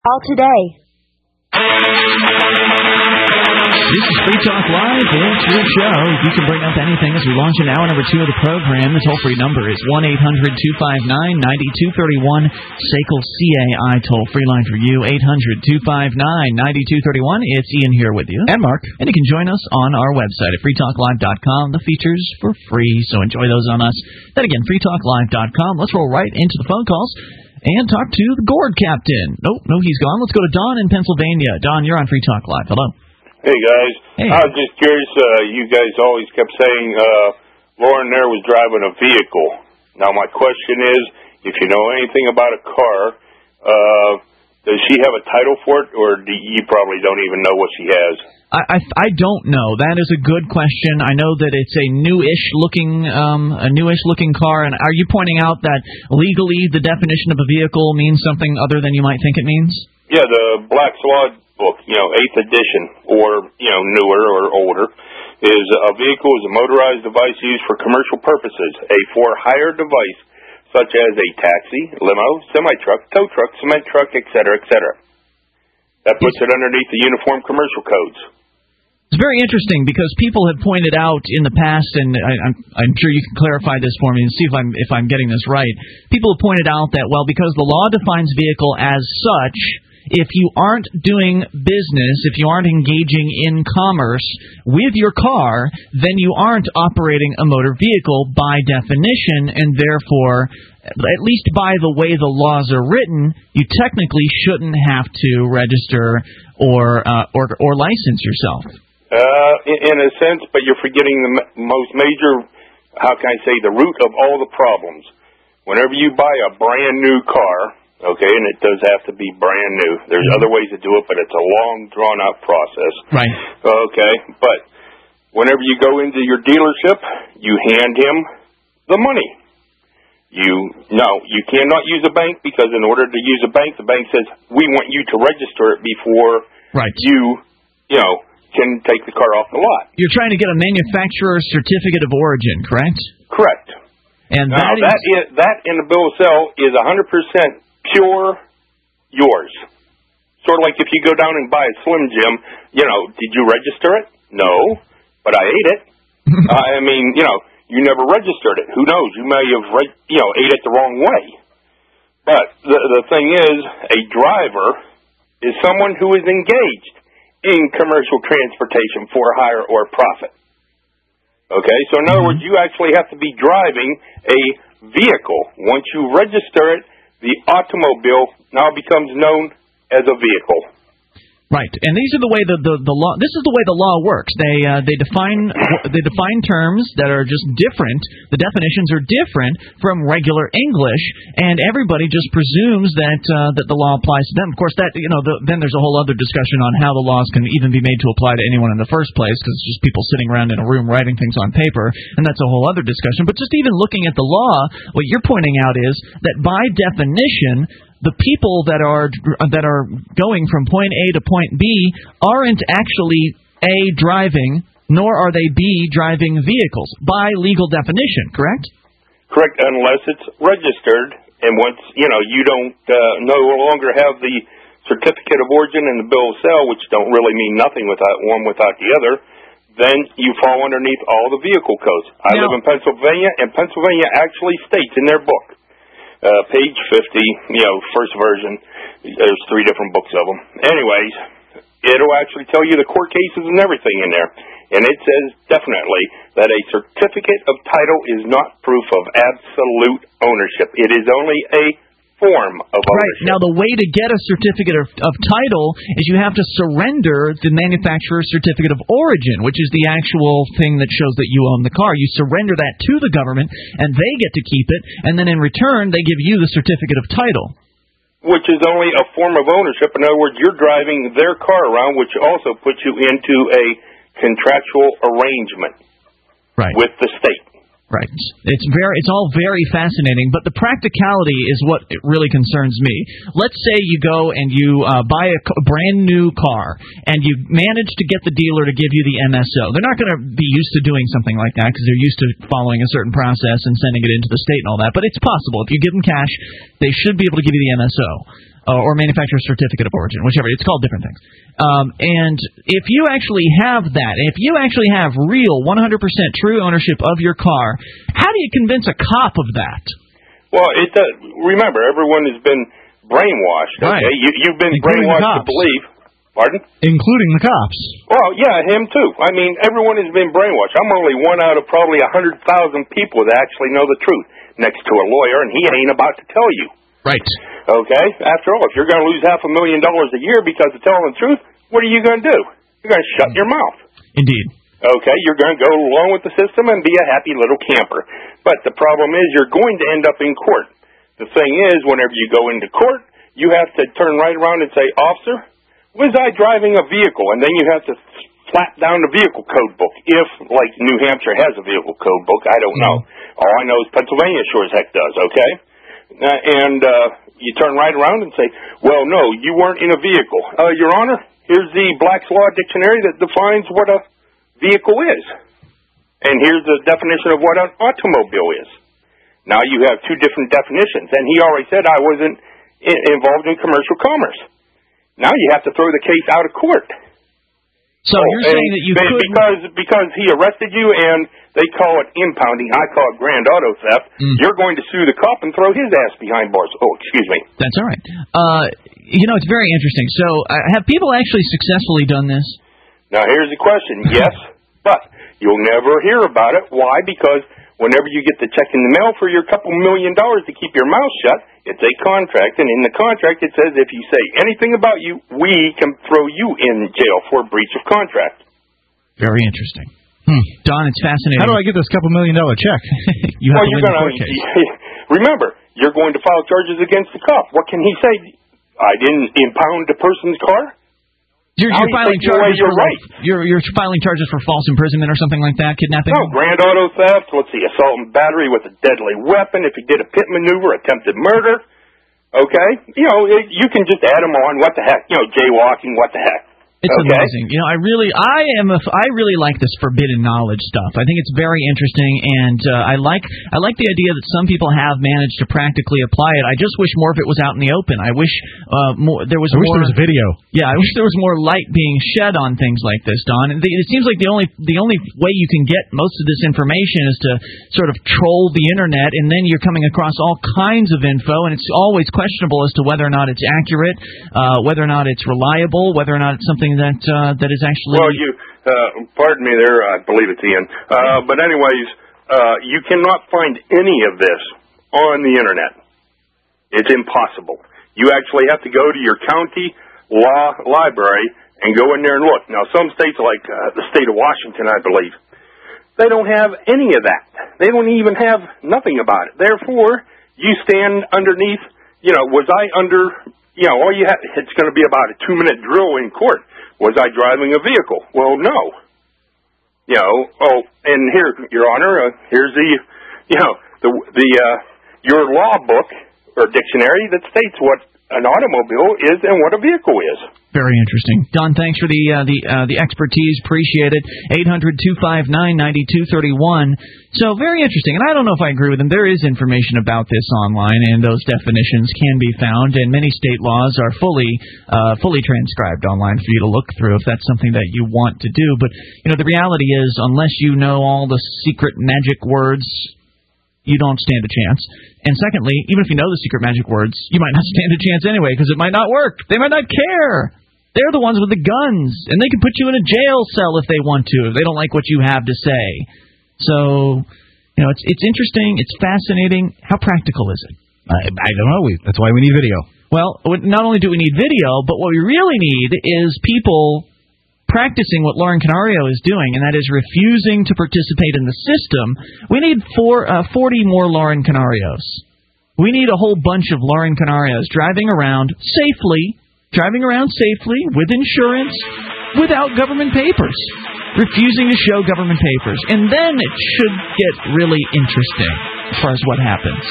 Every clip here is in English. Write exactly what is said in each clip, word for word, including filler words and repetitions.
All today. This is Free Talk Live. It's your show. You can bring up anything as we launch in hour number two of the program. The toll-free number is one eight hundred two five nine nine two three one. S A C L C A I toll-free line for you, eight hundred two five nine nine two three one. It's Ian here with you. And Mark. And you can join us on our website at free talk live dot com. The features for free, so enjoy those on us. Then again, free talk live dot com. Let's roll right into the phone calls and talk to the Gourd Captain. Nope, no, he's gone. Let's go to Don in Pennsylvania. Don, you're on Free Talk Live. Hello. Hey, guys. Hey. I was just curious. Uh, you guys always kept saying uh, Lauren there was driving a vehicle. Now, my question is, if you know anything about a car, uh, does she have a title for it, or do you probably don't even know what she has? I, I I don't know. That is a good question. I know that it's a newish looking um, a newish looking car. And are you pointing out that legally the definition of a vehicle means something other than you might think it means? Yeah, the Black's Law book, you know, eighth edition, or you know, newer or older, is a vehicle is a motorized device used for commercial purposes, a for-hire device such as a taxi, limo, semi-truck, tow truck, cement truck, et cetera, et cetera. That puts it underneath the Uniform Commercial Codes. It's very interesting because people have pointed out in the past, and I, I'm, I'm sure you can clarify this for me and see if I'm if I'm getting this right. People have pointed out that, well, because the law defines vehicle as such, if you aren't doing business, if you aren't engaging in commerce with your car, then you aren't operating a motor vehicle by definition, and therefore, at least by the way the laws are written, you technically shouldn't have to register or uh, or, or license yourself. Uh, in, in a sense, but you're forgetting the m- most major, how can I say, the root of all the problems. Whenever you buy a brand new car, okay, and it does have to be brand new. There's mm-hmm. other ways to do it, but it's a long, drawn-out process. Right. Okay, but whenever you go into your dealership, you hand him the money. You no, you cannot use a bank because in order to use a bank, the bank says, we want you to register it before right. you, you know, can take the car off the lot. You're trying to get a manufacturer's certificate of origin, correct? Correct. And now, that is... that is that in the bill of sale is one hundred percent pure yours. Sort of like if you go down and buy a Slim Jim, you know, did you register it? No, but I ate it. uh, I mean, you know, you never registered it. Who knows? You may have, re- you know, ate it the wrong way. But the the thing is, a driver is someone who is engaged in commercial transportation for hire or profit. Okay, so in other words, you actually have to be driving a vehicle. Once you register it, the automobile now becomes known as a vehicle. Right, and these are the way the, the, the law. This is the way the law works. They uh, they define they define terms that are just different. The definitions are different from regular English, and everybody just presumes that uh, that the law applies to them. Of course, that you know, the, then there's a whole other discussion on how the laws can even be made to apply to anyone in the first place, because it's just people sitting around in a room writing things on paper, and that's a whole other discussion. But just even looking at the law, what you're pointing out is that by definition, the people that are that are going from point A to point B aren't actually A, driving, nor are they B, driving vehicles by legal definition, correct? Correct, unless it's registered, and once, you know, you don't uh, no longer have the certificate of origin and the bill of sale, which don't really mean nothing without one without the other, then you fall underneath all the vehicle codes. I now, live in Pennsylvania, and Pennsylvania actually states in their book, Uh, page fifty, you know, first version, there's three different books of them. Anyways, it'll actually tell you the court cases and everything in there. And it says definitely that a certificate of title is not proof of absolute ownership. It is only a form of ownership. Right. Now, the way to get a certificate of, of title is you have to surrender the manufacturer's certificate of origin, which is the actual thing that shows that you own the car. You surrender that to the government, and they get to keep it, and then in return, they give you the certificate of title. Which is only a form of ownership. In other words, you're driving their car around, which also puts you into a contractual arrangement right. with the state. Right. It's very, it's all very fascinating, but the practicality is what really concerns me. Let's say you go and you uh, buy a, a brand new car, and you manage to get the dealer to give you the M S O. They're not going to be used to doing something like that because they're used to following a certain process and sending it into the state and all that, but it's possible. If you give them cash, they should be able to give you the M S O. uh, or manufacturer's certificate of origin, whichever. It's called different things. Um, and if you actually have that, if you actually have real one hundred percent true ownership of your car, how do you convince a cop of that? Well, it does. Remember, everyone has been brainwashed. Okay, right. you, you've been Including brainwashed to believe. Pardon? Including the cops. Well, yeah, him too. I mean, everyone has been brainwashed. I'm only one out of probably a hundred thousand people that actually know the truth. Next to a lawyer, and he ain't about to tell you. Right. Okay? After all, if you're going to lose half a million dollars a year because of telling the truth, what are you going to do? You're going to shut your mouth. Indeed. Okay? You're going to go along with the system and be a happy little camper. But the problem is you're going to end up in court. The thing is, whenever you go into court, you have to turn right around and say, officer, was I driving a vehicle? And then you have to slap down the vehicle code book. If, like, New Hampshire has a vehicle code book, I don't know. All I know is Pennsylvania sure as heck does, okay? Uh, and uh, you turn right around and say, well, no, you weren't in a vehicle. Uh, Your Honor, here's the Black's Law Dictionary that defines what a vehicle is. And here's the definition of what an automobile is. Now you have two different definitions. And he already said I wasn't I- involved in commercial commerce. Now you have to throw the case out of court. So oh, you're saying that you could... Because, because he arrested you and they call it impounding, I call it grand auto theft, mm. you're going to sue the cop and throw his ass behind bars. Oh, excuse me. That's all right. Uh, you know, it's very interesting. So uh, have people actually successfully done this? Now, here's the question. Yes, but you'll never hear about it. Why? Because whenever you get the check in the mail for your couple million dollars to keep your mouth shut, it's a contract, and in the contract it says if you say anything about you, we can throw you in jail for breach of contract. Very interesting. Hmm. Don, it's fascinating. How do I get this couple million dollar check? you have well, to you're win gonna, the court case. Remember, you're going to file charges against the cop. What can he say? I didn't impound the person's car? You're, you're filing charges you're for right. you're, you're filing charges for false imprisonment or something like that, kidnapping? No, grand auto theft, let's see, assault and battery with a deadly weapon, if you did a pit maneuver, attempted murder, okay? You know, you can just add them on, what the heck, you know, jaywalking, what the heck. It's okay. amazing. You know, I really, I am, a, I really like this forbidden knowledge stuff. I think it's very interesting, and uh, I like, I like the idea that some people have managed to practically apply it. I just wish more of it was out in the open. I wish uh, more. There was. I more, wish there was a video. Yeah, I wish there was more light being shed on things like this, Don. And it seems like the only, the only way you can get most of this information is to sort of troll the internet, and then you're coming across all kinds of info, and it's always questionable as to whether or not it's accurate, uh, whether or not it's reliable, whether or not it's something that uh, that is actually... Well, you, uh, pardon me there, I believe it's Ian. Uh, but anyways, uh, you cannot find any of this on the internet. It's impossible. You actually have to go to your county law library and go in there and look. Now, some states, like uh, the state of Washington, I believe, they don't have any of that. They don't even have nothing about it. Therefore, you stand underneath, you know, was I under... You know, all you have, it's going to be about a two-minute drill in court. Was I driving a vehicle? Well, no. You know, oh, and here, Your Honor, uh, here's the, you know, the, the, uh, your law book or dictionary that states what an automobile is and what a vehicle is. Very interesting. Don, thanks for the uh, the uh, the expertise. Appreciate it. eight hundred, two five nine, nine two three one. So very interesting. And I don't know if I agree with him. There is information about this online, and those definitions can be found. And many state laws are fully uh, fully transcribed online for you to look through if that's something that you want to do. But you know, the reality is, unless you know all the secret magic words, you don't stand a chance. And secondly, even if you know the secret magic words, you might not stand a chance anyway because it might not work. They might not care. They're the ones with the guns, and they can put you in a jail cell if they want to, if they don't like what you have to say. So, you know, it's it's interesting, it's fascinating. How practical is it? I, I don't know. We, that's why we need video. Well, not only do we need video, but what we really need is people practicing what Lauren Canario is doing, and that is refusing to participate in the system. We need four, uh, forty more Lauren Canarios. We need a whole bunch of Lauren Canarios driving around safely, driving around safely, with insurance, without government papers, refusing to show government papers. And then it should get really interesting as far as what happens.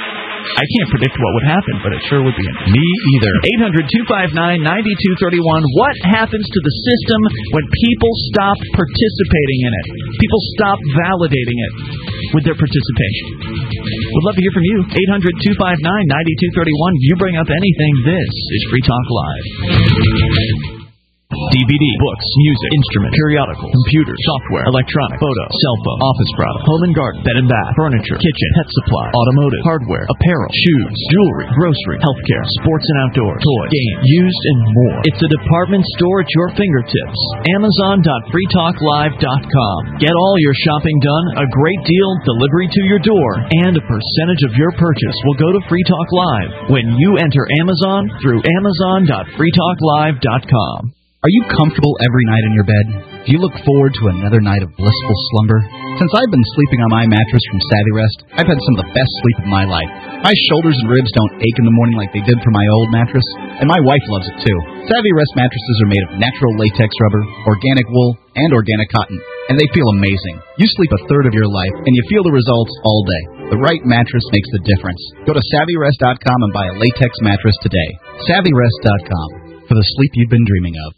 I can't predict what would happen, but it sure would be interesting. Me either. eight hundred, two five nine, nine two three one. What happens to the system when people stop participating in it? People stop validating it with their participation. We'd love to hear from you. eight hundred, two five nine, nine two three one. You bring up anything. This is Free Talk Live. D V D, books, music, instrument, periodical, computer, software, electronic, photo, cell phone, office product, home and garden, bed and bath, furniture, kitchen, pet supply, automotive, hardware, apparel, shoes, jewelry, grocery, healthcare, sports and outdoor, toys, games, used, and more. It's a department store at your fingertips. Amazon dot free talk live dot com. Get all your shopping done, a great deal, delivery to your door, and a percentage of your purchase will go to Free Talk Live when you enter Amazon through Amazon dot free talk live dot com. Are you comfortable every night in your bed? Do you look forward to another night of blissful slumber? Since I've been sleeping on my mattress from SavvyRest, I've had some of the best sleep of my life. My shoulders and ribs don't ache in the morning like they did for my old mattress, and my wife loves it too. SavvyRest mattresses are made of natural latex rubber, organic wool, and organic cotton, and they feel amazing. You sleep a third of your life, and you feel the results all day. The right mattress makes the difference. Go to Savvy Rest dot com and buy a latex mattress today. Savvy Rest dot com, for the sleep you've been dreaming of.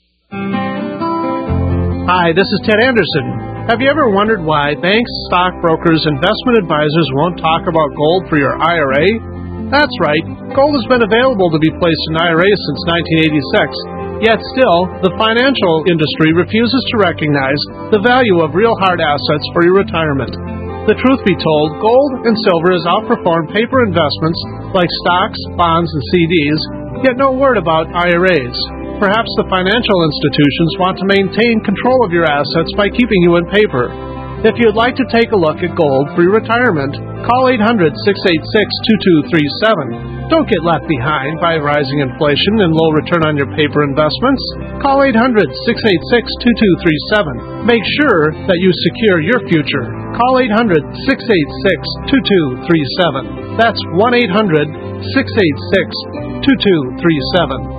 Hi, this is Ted Anderson. Have you ever wondered why banks, stockbrokers, investment advisors won't talk about gold for your I R A? That's right. Gold has been available to be placed in I R As since nineteen eighty-six. Yet still, the financial industry refuses to recognize the value of real hard assets for your retirement. The truth be told, gold and silver has outperformed paper investments like stocks, bonds, and C Ds, yet no word about I R As. Perhaps the financial institutions want to maintain control of your assets by keeping you in paper. If you'd like to take a look at gold for your retirement, call eight hundred, six eight six, two two three seven. Don't get left behind by rising inflation and low return on your paper investments. Call eight hundred, six eight six, two two three seven. Make sure that you secure your future. Call eight hundred, six eight six, two two three seven. That's one eight hundred, six eight six, two two three seven.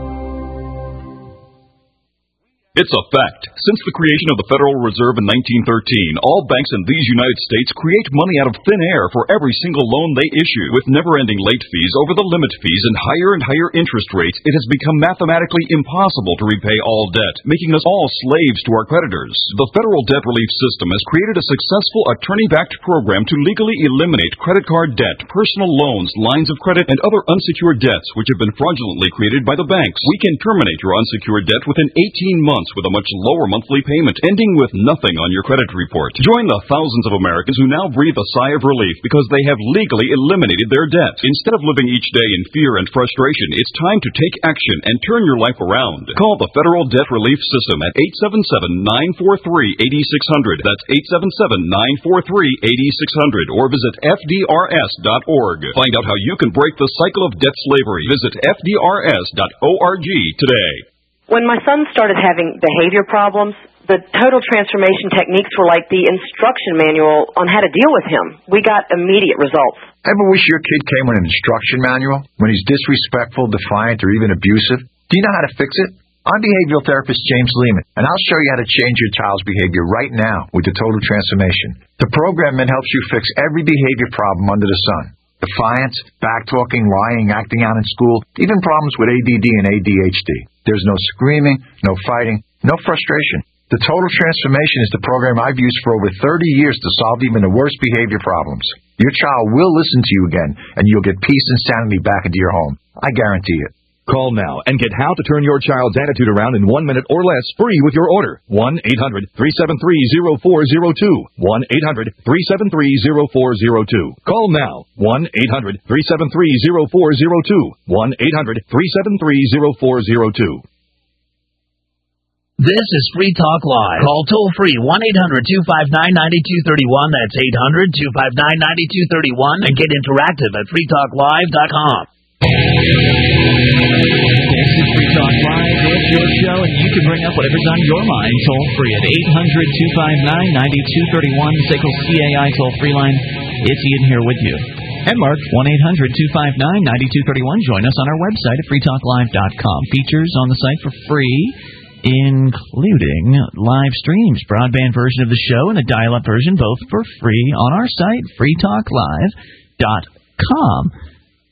It's a fact. Since the creation of the Federal Reserve in nineteen thirteen, all banks in these United States create money out of thin air for every single loan they issue. With never-ending late fees, over-the-limit fees, and higher and higher interest rates, it has become mathematically impossible to repay all debt, making us all slaves to our creditors. The Federal Debt Relief System has created a successful attorney-backed program to legally eliminate credit card debt, personal loans, lines of credit, and other unsecured debts which have been fraudulently created by the banks. We can terminate your unsecured debt within eighteen months with a much lower monthly payment, ending with nothing on your credit report. Join the thousands of Americans who now breathe a sigh of relief because they have legally eliminated their debt. Instead of living each day in fear and frustration, it's time to take action and turn your life around. Call the Federal Debt Relief System at eight seven seven, nine four three, eight six zero zero. That's eight seven seven, nine four three, eight six zero zero. Or visit F D R S dot org. Find out how you can break the cycle of debt slavery. Visit F D R S dot org today. When my son started having behavior problems, the total transformation techniques were like the instruction manual on how to deal with him. We got immediate results. Ever wish your kid came with an instruction manual when he's disrespectful, defiant, or even abusive? Do you know how to fix it? I'm behavioral therapist James Lehman, and I'll show you how to change your child's behavior right now with the Total Transformation. The program then helps you fix every behavior problem under the sun. Defiance, backtalking, lying, acting out in school, even problems with A D D and A D H D. There's no screaming, no fighting, no frustration. The Total Transformation is the program I've used for over thirty years to solve even the worst behavior problems. Your child will listen to you again, and you'll get peace and sanity back into your home. I guarantee it. Call now and get how to turn your child's attitude around in one minute or less free with your order. one eight hundred, three seven three, zero four zero two. one eight hundred, three seven three, zero four zero two. Call now. one eight hundred, three seven three, zero four zero two. one eight hundred, three seven three, zero four zero two. This is Free Talk Live. Call toll-free one eight hundred, two five nine, nine two three one. That's eight hundred, two five nine, nine two three one. And get interactive at free talk live dot com. This is Free Talk Live. It's your show, and you can bring up whatever's on your mind toll-free at eight hundred, two five nine, nine two three one. S A C L C A I toll-free line. It's Ian here with you. And Mark, one eight hundred, two five nine, nine two three one. Join us on our website at free talk live dot com. Features on the site for free, including live streams, broadband version of the show and a dial-up version, both for free on our site, free talk live dot com.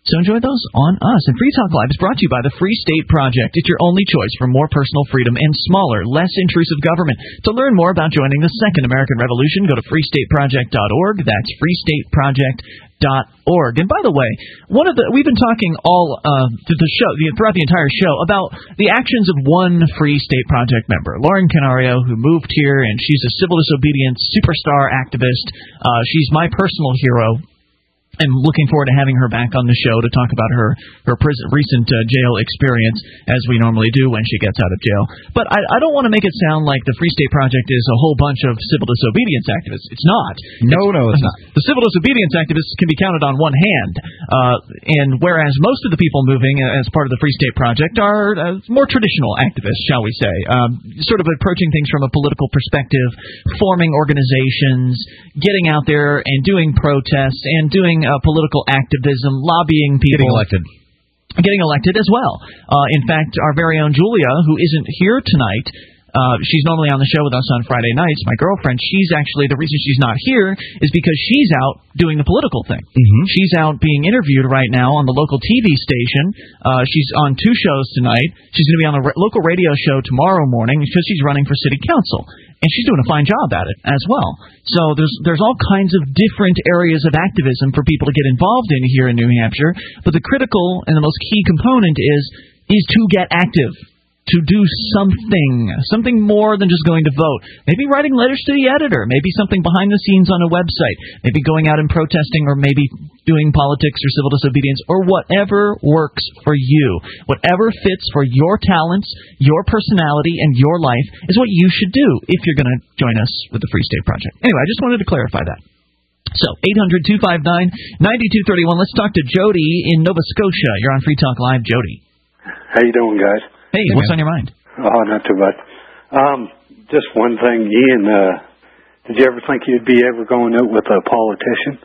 So enjoy those on us. And Free Talk Live is brought to you by the Free State Project. It's your only choice for more personal freedom and smaller, less intrusive government. To learn more about joining the Second American Revolution, go to free state project dot org. That's free state project dot org. And by the way, one of the we've been talking all uh, through the show, the, throughout the entire show, about the actions of one Free State Project member, Lauren Canario, who moved here, and she's a civil disobedience superstar activist. Uh, she's my personal hero. I'm looking forward to having her back on the show to talk about her her prison, recent uh, jail experience, as we normally do when she gets out of jail. But I, I don't want to make it sound like the Free State Project is a whole bunch of civil disobedience activists. It's not. No, it's, no, it's not. The civil disobedience activists can be counted on one hand, uh, and whereas most of the people moving as part of the Free State Project are uh, more traditional activists, shall we say, um, sort of approaching things from a political perspective, forming organizations, getting out there and doing protests and doing Uh, political activism, lobbying people. Getting elected. Getting elected as well. Uh, in fact, our very own Julia, who isn't here tonight, uh, she's normally on the show with us on Friday nights, my girlfriend, she's actually, the reason she's not here is because she's out doing the political thing. Mm-hmm. She's out being interviewed right now on the local T V station. Uh, she's on two shows tonight. She's going to be on the re- local radio show tomorrow morning because she's running for city council. And she's doing a fine job at it as well. So there's there's all kinds of different areas of activism for people to get involved in here in New Hampshire. But the critical and the most key component is is to get active, to do something, something more than just going to vote. Maybe writing letters to the editor, maybe something behind the scenes on a website, maybe going out and protesting, or maybe doing politics or civil disobedience, or whatever works for you. Whatever fits for your talents, your personality, and your life is what you should do if you're going to join us with the Free State Project. Anyway, I just wanted to clarify that. So, eight hundred two five nine nine two three one. Let's talk to Jody in Nova Scotia. You're on Free Talk Live, Jody. How you doing, guys? Hey, hey what's man. on your mind? Oh, not too much. Um, just one thing, Ian. Uh, did you ever think you'd be ever going out with a politician?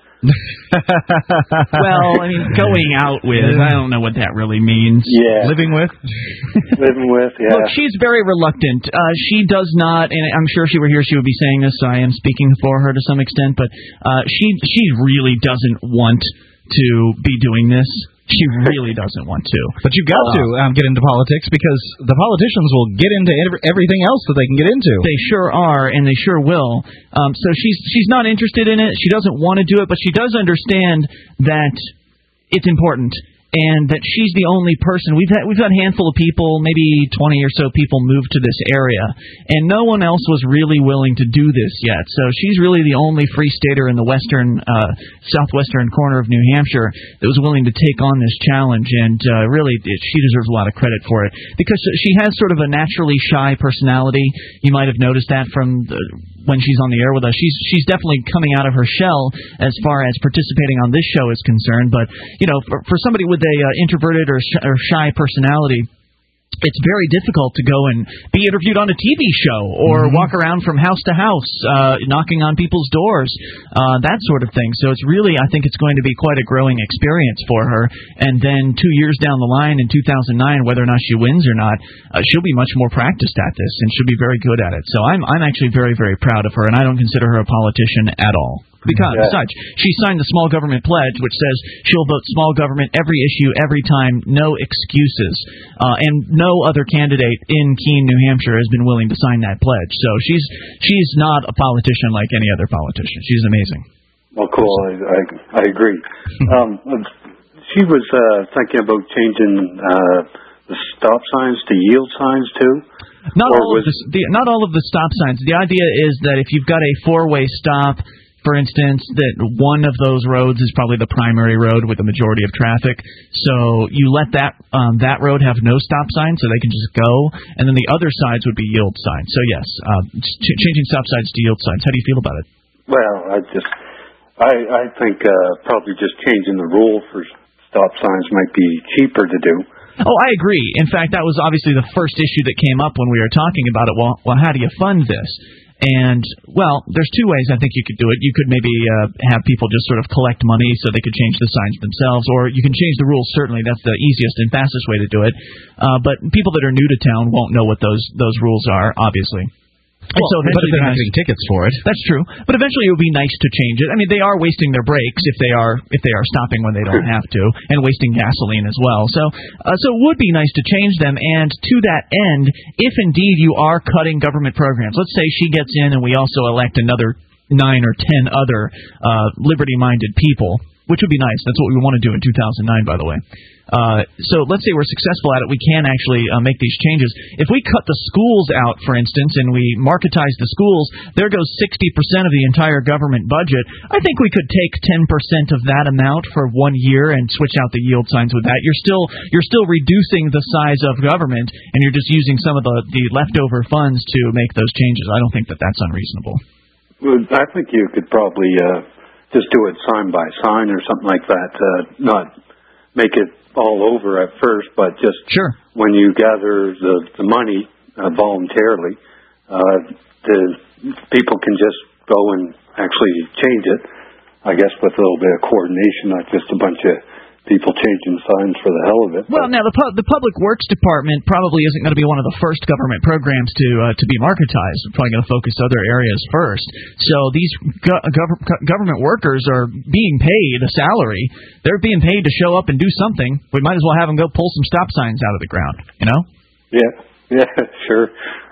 Well, I mean, going out with, I don't know what that really means. Yeah. Living with? Living with, yeah. Look, she's very reluctant. Uh, she does not, and I'm sure if she were here, she would be saying this, so I am speaking for her to some extent, but uh, she she really doesn't want to be doing this. She really doesn't want to. But you've got uh, to um, get into politics because the politicians will get into everything else that they can get into. They sure are, and they sure will. Um, so she's she's not interested in it. She doesn't want to do it, but she does understand that it's important and that she's the only person. We've had we've had a handful of people, maybe twenty or so people, move to this area, and no one else was really willing to do this yet. So she's really the only free stater in the western, uh, southwestern corner of New Hampshire that was willing to take on this challenge, and uh, really, it, she deserves a lot of credit for it because she has sort of a naturally shy personality. You might have noticed that from the, when she's on the air with us. She's she's definitely coming out of her shell as far as participating on this show is concerned. But you know, for, for somebody with a uh, introverted or, sh- or shy personality, it's very difficult to go and be interviewed on a T V show or mm-hmm. walk around from house to house, uh, knocking on people's doors, uh, that sort of thing. So it's really, I think it's going to be quite a growing experience for her. And then two years down the line in two thousand nine, whether or not she wins or not, uh, she'll be much more practiced at this and she'll be very good at it. So I'm, I'm actually very, very proud of her, and I don't consider her a politician at all. Because, yeah. Besides, she signed the Small Government Pledge, which says she'll vote small government every issue, every time, no excuses. Uh, and no other candidate in Keene, New Hampshire, has been willing to sign that pledge. So she's she's not a politician like any other politician. She's amazing. Well, cool. I I, I agree. um, she was uh, thinking about changing uh, the stop signs to yield signs too. Not all of the, the not all of the stop signs. The idea is that if you've got a four-way stop, for instance, that one of those roads is probably the primary road with the majority of traffic. So you let that um, that road have no stop sign so they can just go, and then the other sides would be yield signs. So yes, uh, ch- changing stop signs to yield signs. How do you feel about it? Well, I just I I think uh, probably just changing the rule for stop signs might be cheaper to do. Oh, I agree. In fact, that was obviously the first issue that came up when we were talking about it. Well, well, how do you fund this? And, well, there's two ways I think you could do it. You could maybe uh, have people just sort of collect money so they could change the signs themselves, or you can change the rules, certainly. That's the easiest and fastest way to do it. Uh, but people that are new to town won't know what those, those rules are, obviously. And so but if eventually they're not nice- getting tickets for it. That's true. But eventually it would be nice to change it. I mean, they are wasting their brakes if they are if they are stopping when they don't have to, and wasting gasoline as well. So uh, so it would be nice to change them. And to that end, if indeed you are cutting government programs, let's say she gets in and we also elect another nine or ten other uh, liberty-minded people, which would be nice. That's what we want to do in two thousand nine, by the way. Uh, so let's say we're successful at it, we can actually uh, make these changes. If we cut the schools out, for instance, and we marketize the schools, there goes sixty percent of the entire government budget. I think we could take ten percent of that amount for one year and switch out the yield signs with that. You're still you're still reducing the size of government, and you're just using some of the, the leftover funds to make those changes. I don't think that that's unreasonable. Well, I think you could probably uh, just do it sign by sign or something like that, uh, not make it all over at first, but just sure. when you gather the, the money uh, voluntarily, uh, the people can just go and actually change it, I guess, with a little bit of coordination, not just a bunch of people changing signs for the hell of it. Well, now the pu- the Public Works Department probably isn't going to be one of the first government programs to uh, to be marketized. We're probably going to focus other areas first. So these go- gov- government workers are being paid a salary. They're being paid to show up and do something. We might as well have them go pull some stop signs out of the ground. You know? Yeah. Yeah. Sure.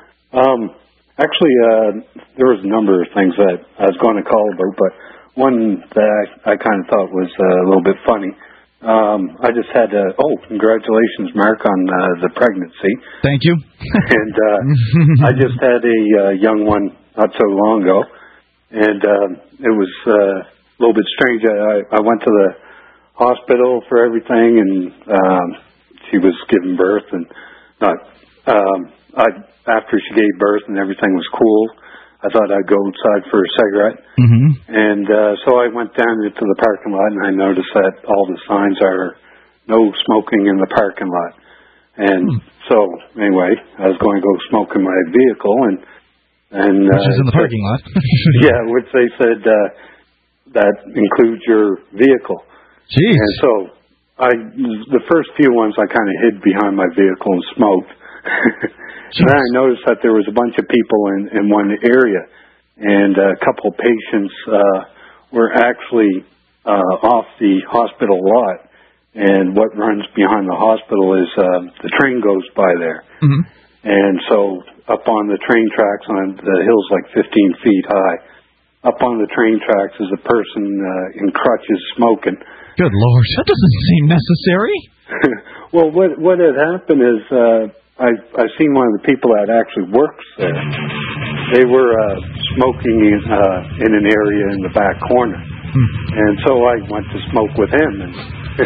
Um, actually, uh, there was a number of things that I was going to call about, but one that I, I kind of thought was uh, a little bit funny. Um, I just had to, oh, congratulations, Mark, on uh, the pregnancy. Thank you. And uh, I just had a uh, young one not so long ago, and uh, it was uh, a little bit strange. I, I went to the hospital for everything, and um, she was giving birth, and not um, I after she gave birth and everything was cool, I thought I'd go outside for a cigarette. Mm-hmm. And uh, so I went down into the parking lot, and I noticed that all the signs are no smoking in the parking lot. And mm. so, anyway, I was going to go smoke in my vehicle, and and which uh, is in the parking lot. Yeah, which they said uh, that includes your vehicle. Jeez. And so, I the first few ones I kind of hid behind my vehicle and smoked. And then I noticed that there was a bunch of people in, in one area, and a couple of patients uh, were actually uh, off the hospital lot. And what runs behind the hospital is uh, the train goes by there. Mm-hmm. And so up on the train tracks, on the hill's like fifteen feet high, up on the train tracks is a person uh, in crutches smoking. Good Lord. That doesn't seem necessary. Well, what what had happened is... Uh, I I seen one of the people that actually works there. They were uh, smoking in, uh, in an area in the back corner, hmm. and so I went to smoke with him, and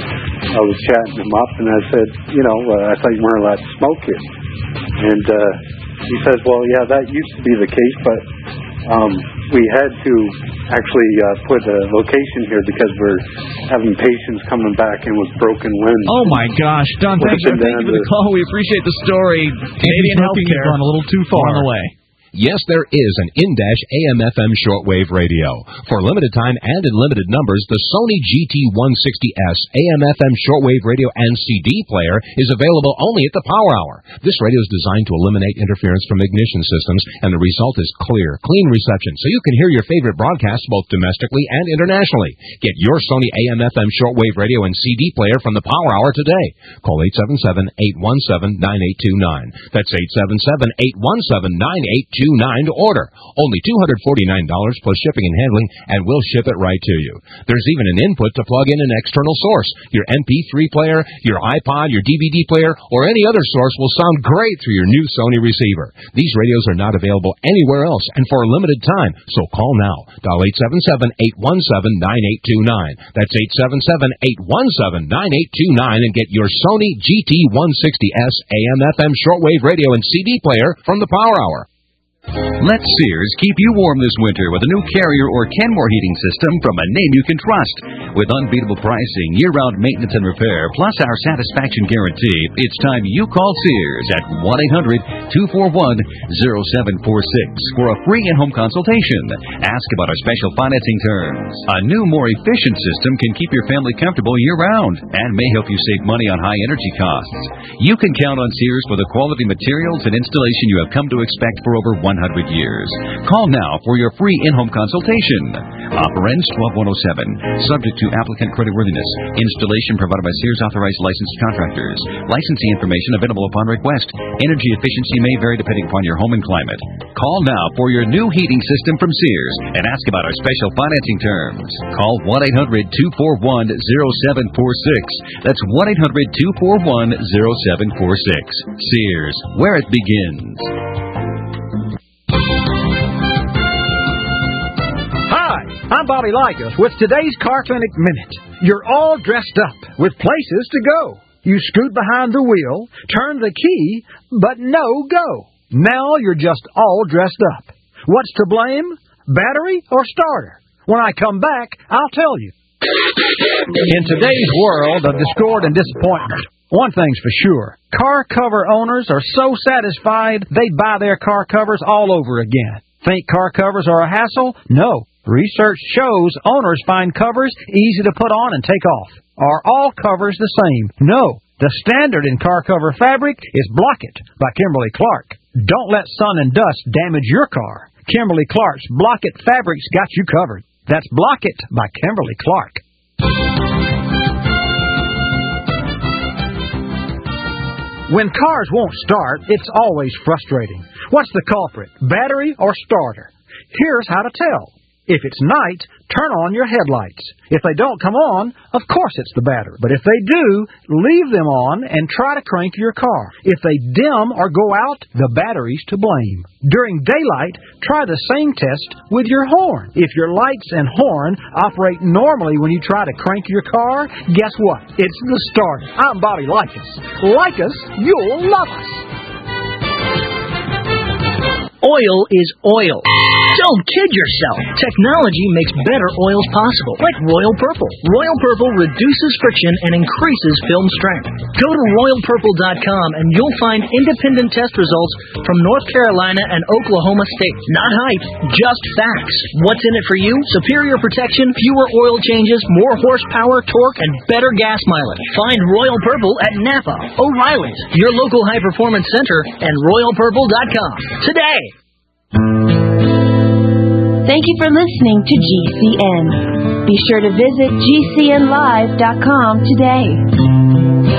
I was chatting him up, and I said, you know, uh, I thought you weren't allowed to smoke here, and uh, he says, well, yeah, that used to be the case, but um, we had to actually uh, put a location here because we're having patients coming back in with broken limbs. Oh my gosh, Don, thank you, thank you for the call. We appreciate the story. Canadian healthcare gone a little too far. On the way. Yes, there is an in-dash A M F M shortwave radio. For limited time and in limited numbers, the Sony G T one sixty S A M F M shortwave radio and C D player is available only at the Power Hour. This radio is designed to eliminate interference from ignition systems, and the result is clear, clean reception, so you can hear your favorite broadcasts both domestically and internationally. Get your Sony A M F M shortwave radio and C D player from the Power Hour today. Call eight seven seven, eight one seven, nine eight two nine. That's eight seven seven, eight one seven, nine eight two nine to order. Only two hundred forty-nine dollars plus shipping and handling, and we'll ship it right to you. There's even an input to plug in an external source. Your M P three player, your iPod, your D V D player, or any other source will sound great through your new Sony receiver. These radios are not available anywhere else and for a limited time, so call now. Dial eight seven seven, eight one seven, nine eight two nine. That's eight seven seven, eight one seven, nine eight two nine and get your Sony G T one sixty S A M F M shortwave radio and C D player from the Power Hour. Let Sears keep you warm this winter with a new Carrier or Kenmore heating system from a name you can trust. With unbeatable pricing, year-round maintenance and repair, plus our satisfaction guarantee, it's time you call Sears at one eight hundred, two four one, zero seven four six for a free in-home consultation. Ask about our special financing terms. A new, more efficient system can keep your family comfortable year-round and may help you save money on high energy costs. You can count on Sears for the quality materials and installation you have come to expect for over one hundred years. Call now for your free in-home consultation. Offer ends twelve one oh seven. Subject to applicant creditworthiness. Installation provided by Sears authorized licensed contractors. Licensing information available upon request. Energy efficiency may vary depending upon your home and climate. Call now for your new heating system from Sears and ask about our special financing terms. Call one eight hundred two four one zero seven four six. That's one eight hundred two four one zero seven four six. Sears, where it begins. Hi, I'm Bobby Likas with today's Car Clinic Minute. You're all dressed up with places to go. You scoot behind the wheel, turn the key, but no go. Now you're just all dressed up. What's to blame? Battery or starter? When I come back, I'll tell you. In today's world of discord and disappointment, one thing's for sure. Car cover owners are so satisfied they buy their car covers all over again. Think car covers are a hassle? No. Research shows owners find covers easy to put on and take off. Are all covers the same? No. The standard in car cover fabric is Block-It by Kimberly-Clark. Don't let sun and dust damage your car. Kimberly-Clark's Block-It fabrics got you covered. That's Block-It by Kimberly-Clark. When cars won't start, it's always frustrating. What's the culprit, battery or starter? Here's how to tell. If it's night, turn on your headlights. If they don't come on, of course it's the battery. But if they do, leave them on and try to crank your car. If they dim or go out, the battery's to blame. During daylight, try the same test with your horn. If your lights and horn operate normally when you try to crank your car, guess what? It's the starter. I'm Bobby Likas. Like us, you'll love us. Oil is oil. Don't kid yourself. Technology makes better oils possible, like Royal Purple. Royal Purple reduces friction and increases film strength. Go to royal purple dot com and you'll find independent test results from North Carolina and Oklahoma State. Not hype, just facts. What's in it for you? Superior protection, fewer oil changes, more horsepower, torque, and better gas mileage. Find Royal Purple at Napa, O'Reilly's, your local high-performance center, and royal purple dot com today. Thank you for listening to G C N. Be sure to visit G C N live dot com today.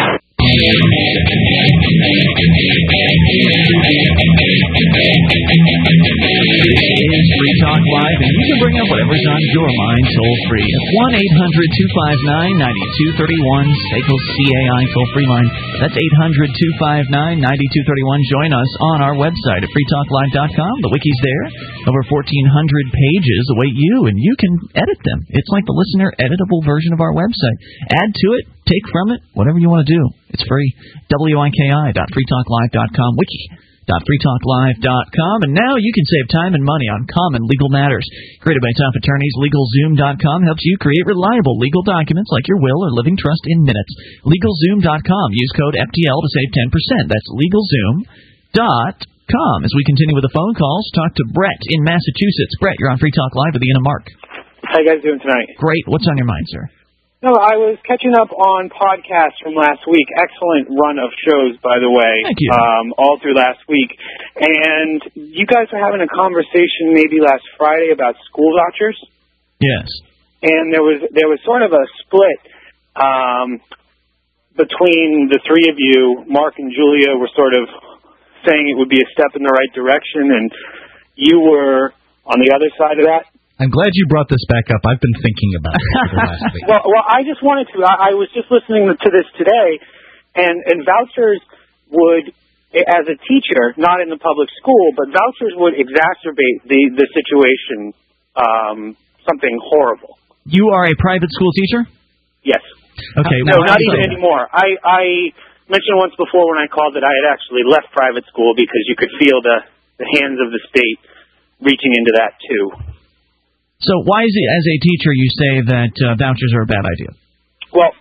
It is Free Talk Live, and you can bring up whatever's on your mind toll-free at one eight hundred two five nine nine two three one, S A C L C A I toll-free line. That's eight hundred two five nine nine two three one. Join us on our website at free talk live dot com. The wiki's there. Over fourteen hundred pages await you, and you can edit them. It's like the listener editable version of our website. Add to it, take from it, whatever you want to do. It's free. W I K I dot free talk live dot com. Wiki. free talk live dot com, and now you can save time and money on common legal matters. Created by top attorneys, LegalZoom dot com helps you create reliable legal documents like your will or living trust in minutes. LegalZoom dot com. Use code F T L to save ten percent. That's LegalZoom dot com. As we continue with the phone calls, talk to Brett in Massachusetts. Brett, you're on Free Talk Live with Ian and Mark. How you guys doing tonight? Great. What's on your mind, sir? No, I was catching up on podcasts from last week. Excellent run of shows, by the way. Thank you. Um, all through last week. And you guys were having a conversation maybe last Friday about school vouchers. Yes. And there was there was sort of a split um, between the three of you. Mark and Julia were sort of saying it would be a step in the right direction, and you were on the other side of that. I'm glad you brought this back up. I've been thinking about it for the last week. Well, well, I just wanted to. I, I was just listening to this today, and, and vouchers would, as a teacher, not in the public school, but vouchers would exacerbate the, the situation, um, something horrible. You are a private school teacher? Yes. Okay. No, well, not even anymore. I, I mentioned once before when I called that I had actually left private school because you could feel the, the hands of the state reaching into that, too. So why is it, as a teacher, you say that uh, vouchers are a bad idea? Well,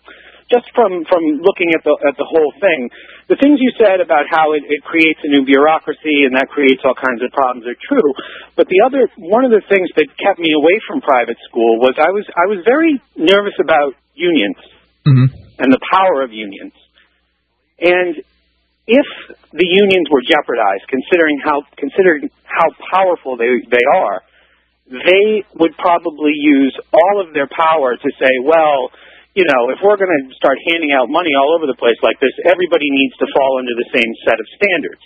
just from, from looking at the at the whole thing, the things you said about how it, it creates a new bureaucracy and that creates all kinds of problems are true. But the other one of the things that kept me away from private school was I was I was very nervous about unions mm-hmm. and the power of unions. And if the unions were jeopardized, considering how considering how powerful they they are, they would probably use all of their power to say, well, you know, if we're going to start handing out money all over the place like this, everybody needs to fall under the same set of standards.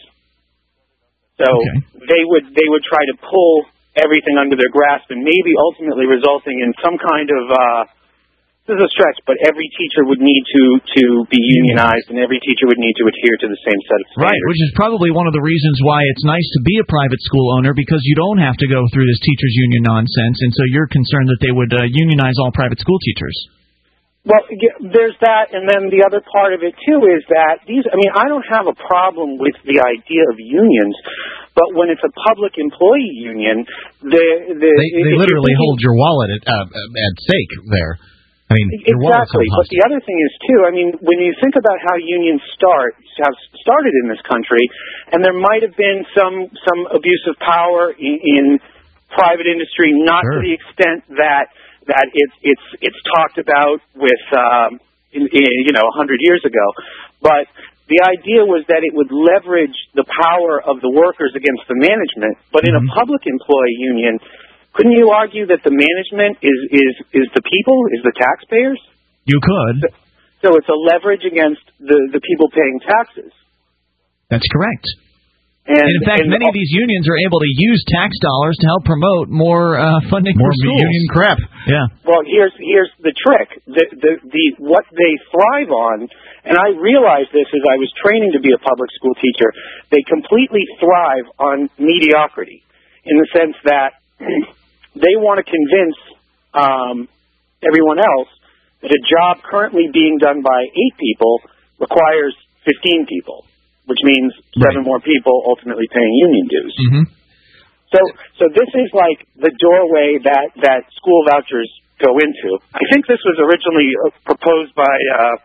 So okay. they would they would try to pull everything under their grasp, and maybe ultimately resulting in some kind of uh, this is a stretch, but every teacher would need to, to be unionized, and every teacher would need to adhere to the same set of standards. Right, which is probably one of the reasons why it's nice to be a private school owner, because you don't have to go through this teachers' union nonsense, and so you're concerned that they would uh, unionize all private school teachers. Well, there's that, and then the other part of it, too, is that these, I mean, I don't have a problem with the idea of unions, but when it's a public employee union, the... the they they literally hold your wallet at, uh, at stake there. I mean, exactly. But the other thing is, too, I mean, when you think about how unions start, have started in this country, and there might have been some some abuse of power in, in private industry, not sure. to the extent that that it's it's it's talked about with um, in, in, you know a hundred years ago, but the idea was that it would leverage the power of the workers against the management. But mm-hmm. in a public employee union, couldn't you argue that the management is, is, is the people, is the taxpayers? You could. So it's a leverage against the, the people paying taxes. That's correct. And, and in fact, and many of these unions are able to use tax dollars to help promote more uh, funding more for schools. union crap. Yeah. Well, here's here's the trick. The, the the what they thrive on, and I realized this as I was training to be a public school teacher. They completely thrive on mediocrity, in the sense that they want to convince um, everyone else that a job currently being done by eight people requires fifteen people, which means right. seven more people ultimately paying union dues. Mm-hmm. So, so this is like the doorway that, that school vouchers go into. I think this was originally proposed by uh,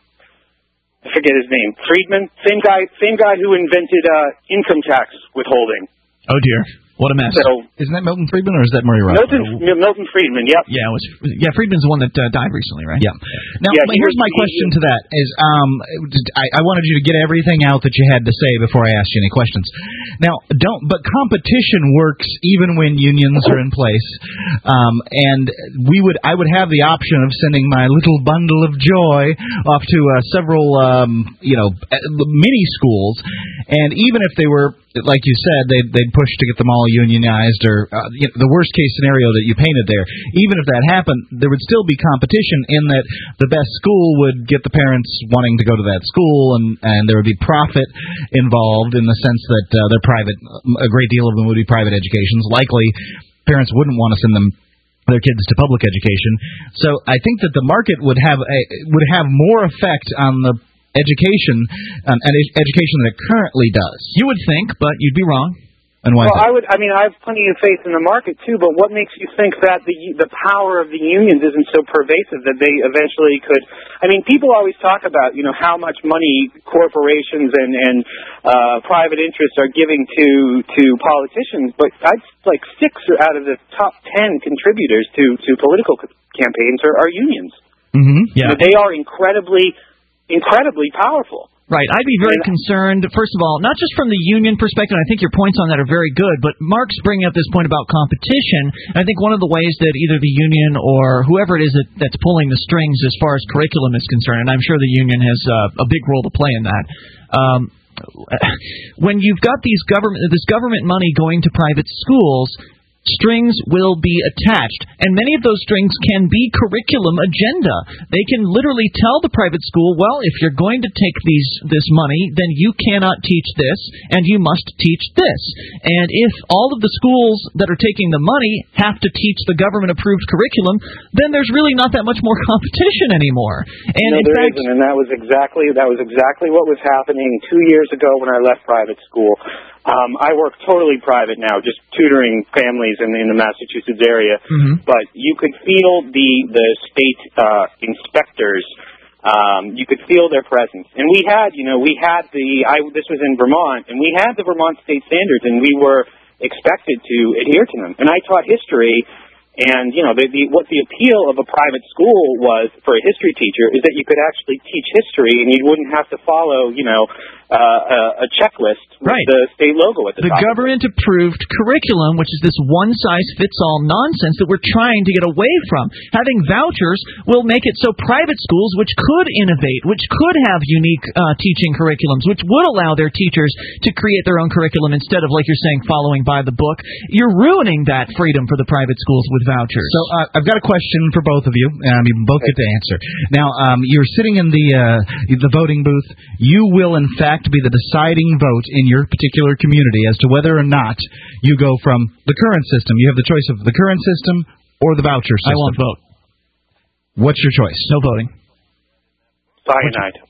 I forget his name, Friedman, same guy, same guy who invented uh, income tax withholding. Oh dear. What a mess. So, isn't that Milton Friedman or is that Murray Rothbard? Milton, Milton Friedman, yep. Yeah, it was, yeah, Friedman's the one that uh, died recently, right? Yeah. Now, yeah, here's was, my question he, to that. Is um, I, I wanted you to get everything out that you had to say before I asked you any questions. Now, don't, but competition works even when unions are in place. Um, and we would, I would have the option of sending my little bundle of joy off to uh, several, um, you know, mini schools. And even if they were, like you said, they'd, they'd push to get them all unionized, or uh, you know, the worst case scenario that you painted there. Even if that happened, there would still be competition in that the best school would get the parents wanting to go to that school, and, and there would be profit involved in the sense that uh, they're private. A great deal of them would be private educations. Likely, parents wouldn't want to send them their kids to public education. So I think that the market would have a, would have more effect on the education um, and education than it currently does. You would think, but you'd be wrong. And why? Well, I would. I mean, I have plenty of faith in the market too. But what makes you think that the the power of the unions isn't so pervasive that they eventually could? I mean, people always talk about you know how much money corporations and and uh, private interests are giving to to politicians, but I'd like six out of the top ten contributors to to political campaigns are, are unions. Mm-hmm. Yeah, you know, they are incredibly incredibly powerful. Right. I'd be very concerned, first of all, not just from the union perspective, and I think your points on that are very good, but Mark's bringing up this point about competition, and I think one of the ways that either the union or whoever it is that, that's pulling the strings as far as curriculum is concerned, and I'm sure the union has uh, a big role to play in that, um, when you've got these government, this government money going to private schools, strings will be attached, and many of those strings can be curriculum agenda. They can literally tell the private school, well, if you're going to take these this money, then you cannot teach this, and you must teach this. And if all of the schools that are taking the money have to teach the government-approved curriculum, then there's really not that much more competition anymore. And no, in there fact, isn't, and that was exactly that was exactly what was happening two years ago when I left private school. Um, I work totally private now, just tutoring families in, in the Massachusetts area. Mm-hmm. But you could feel the the state uh, inspectors Um, you could feel their presence. And we had, you know, we had the, I, this was in Vermont, and we had the Vermont state standards, and we were expected to adhere to them. And I taught history, and, you know, the, the, what the appeal of a private school was for a history teacher is that you could actually teach history, and you wouldn't have to follow, you know, uh, a, a checklist with right. the state logo at the, the top. The government-approved curriculum, which is this one-size-fits-all nonsense that we're trying to get away from. Having vouchers will make it so private schools, which could innovate, which could have unique uh, teaching curriculums, which would allow their teachers to create their own curriculum instead of, like you're saying, following by the book. You're ruining that freedom for the private schools with vouchers. So uh, I've got a question for both of you. Um, you both get to answer. Now, um, you're sitting in the uh, the voting booth. You will, in fact, be the deciding vote in your particular community as to whether or not you go from the current system. You have the choice of the current system or the voucher system. I won't vote. What's your choice? No voting. Cyanide.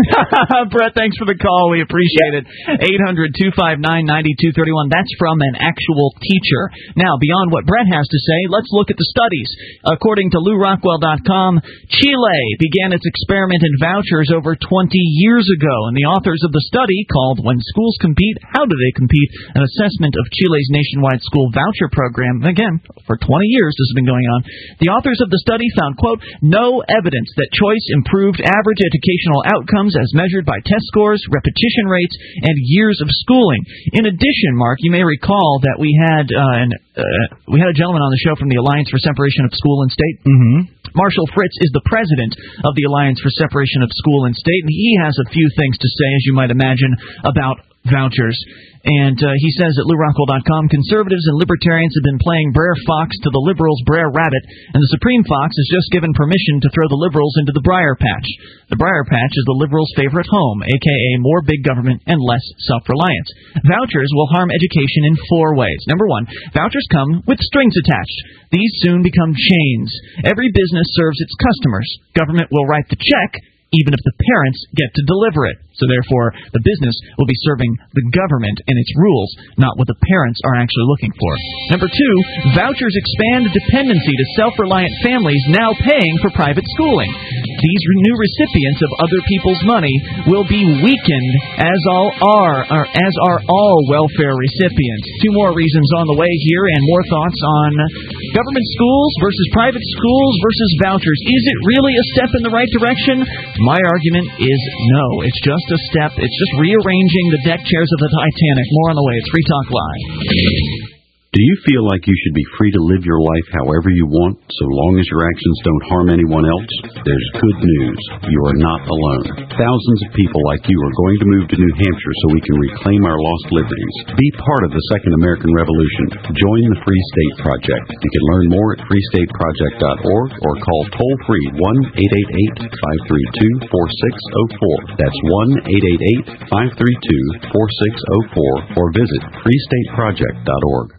Brett, thanks for the call. We appreciate it. eight hundred two five nine nine two three one. That's from an actual teacher. Now, beyond what Brett has to say, let's look at the studies. According to Lou Rockwell dot com, Chile began its experiment in vouchers over twenty years ago, and the authors of the study, called When Schools Compete, How Do They Compete? An assessment of Chile's nationwide school voucher program. Again, for twenty years this has been going on. The authors of the study found, quote, no evidence that choice improved average educational outcomes as measured by test scores, repetition rates, and years of schooling. In addition, Mark, you may recall that we had uh, an, uh, we had a gentleman on the show from the Alliance for Separation of School and State. Mm-hmm. Marshall Fritz is the president of the Alliance for Separation of School and State, and he has a few things to say, as you might imagine, about vouchers. And uh, he says at Lou Rockwell dot com, conservatives and libertarians have been playing Brer Fox to the liberals' Brer Rabbit, and the Supreme Fox has just given permission to throw the liberals into the Briar Patch. The Briar Patch is the liberals' favorite home, a k a more big government and less self-reliance. Vouchers will harm education in four ways. Number one, vouchers come with strings attached. These soon become chains. Every business serves its customers. Government will write the check, even if the parents get to deliver it. So therefore, the business will be serving the government and its rules, not what the parents are actually looking for. Number two, vouchers expand dependency to self-reliant families now paying for private schooling. These new recipients of other people's money will be weakened, as all are, or as are all welfare recipients. Two more reasons on the way here, and more thoughts on government schools versus private schools versus vouchers. Is it really a step in the right direction? My argument is no. It's just a step. It's just rearranging the deck chairs of the Titanic. More on the way. It's Free Talk Live. Do you feel like you should be free to live your life however you want, so long as your actions don't harm anyone else? There's good news. You are not alone. Thousands of people like you are going to move to New Hampshire so we can reclaim our lost liberties. Be part of the Second American Revolution. Join the Free State Project. You can learn more at free state project dot org or call toll-free one eight eight eight, five three two, four six zero four. That's one eight eight eight, five three two, four six zero four or visit free state project dot org.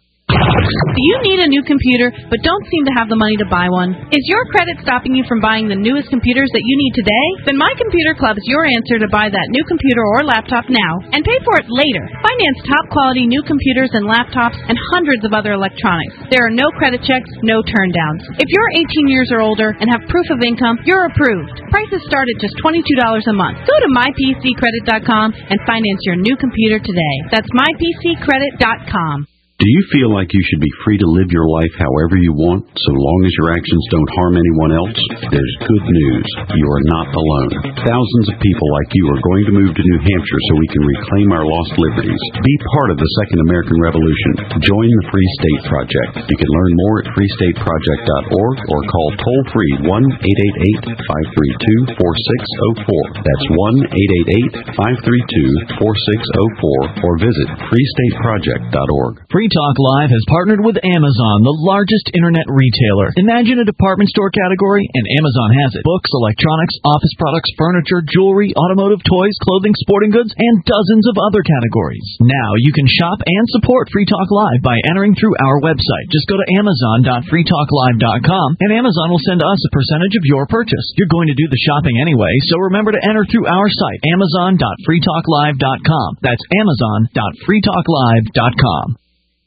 Do you need a new computer but don't seem to have the money to buy one? Is your credit stopping you from buying the newest computers that you need today? Then My Computer Club is your answer to buy that new computer or laptop now and pay for it later. Finance top-quality new computers and laptops and hundreds of other electronics. There are no credit checks, no turndowns. If you're eighteen years or older and have proof of income, you're approved. Prices start at just twenty-two dollars a month. Go to my p c credit dot com and finance your new computer today. That's my p c credit dot com. Do you feel like you should be free to live your life however you want, so long as your actions don't harm anyone else? There's good news. You are not alone. Thousands of people like you are going to move to New Hampshire so we can reclaim our lost liberties. Be part of the Second American Revolution. Join the Free State Project. You can learn more at free state project dot org or call toll-free one eight eight eight, five three two, four six zero four. That's one eight eight eight, five three two, four six zero four or visit free state project dot org. Free Talk Live has partnered with Amazon, the largest internet retailer. Imagine a department store category, and Amazon has it. Books, electronics, office products, furniture, jewelry, automotive, toys, clothing, sporting goods, and dozens of other categories. Now you can shop and support Free Talk Live by entering through our website. Just go to amazon dot free talk live dot com, and Amazon will send us a percentage of your purchase. You're going to do the shopping anyway, so remember to enter through our site, amazon dot free talk live dot com. That's amazon dot free talk live dot com.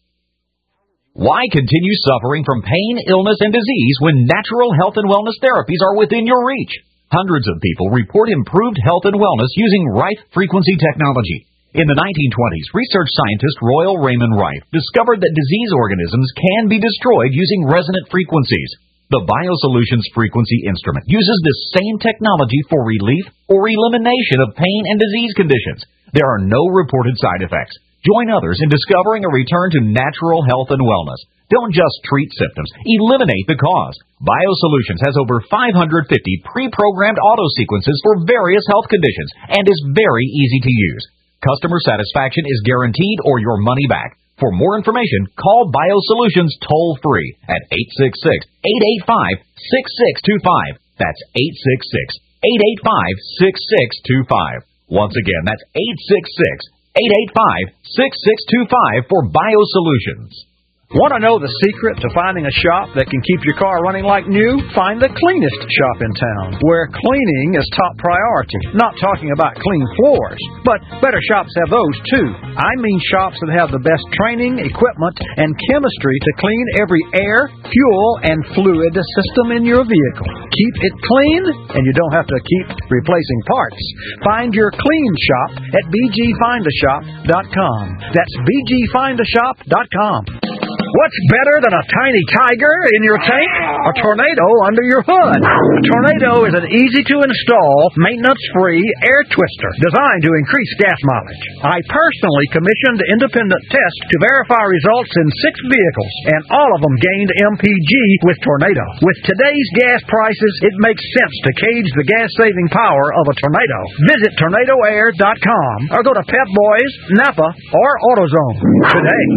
Why continue suffering from pain, illness, and disease when natural health and wellness therapies are within your reach? Hundreds of people report improved health and wellness using Rife frequency technology. In the nineteen twenties, research scientist Royal Raymond Rife discovered that disease organisms can be destroyed using resonant frequencies. The BioSolutions frequency instrument uses this same technology for relief or elimination of pain and disease conditions. There are no reported side effects. Join others in discovering a return to natural health and wellness. Don't just treat symptoms, eliminate the cause. BioSolutions has over five hundred fifty pre-programmed auto sequences for various health conditions and is very easy to use. Customer satisfaction is guaranteed or your money back. For more information, call BioSolutions toll-free at eight six six, eight eight five, six six two five. That's eight six six, eight eight five, six six two five. Once again, that's eight six six, eight eight five, six six two five for BioSolutions. Want to know the secret to finding a shop that can keep your car running like new? Find the cleanest shop in town, where cleaning is top priority. Not talking about clean floors, but better shops have those too. I mean shops that have the best training, equipment, and chemistry to clean every air, fuel, and fluid system in your vehicle. Keep it clean, and you don't have to keep replacing parts. Find your clean shop at b g find a shop dot com. That's b g find a shop dot com. What's better than a tiny tiger in your tank? A tornado under your hood. A tornado is an easy-to-install, maintenance-free air twister designed to increase gas mileage. I personally commissioned independent tests to verify results in six vehicles, and all of them gained M P G with Tornado. With today's gas prices, it makes sense to cage the gas-saving power of a tornado. Visit tornado air dot com or go to Pep Boys, Napa, or AutoZone today.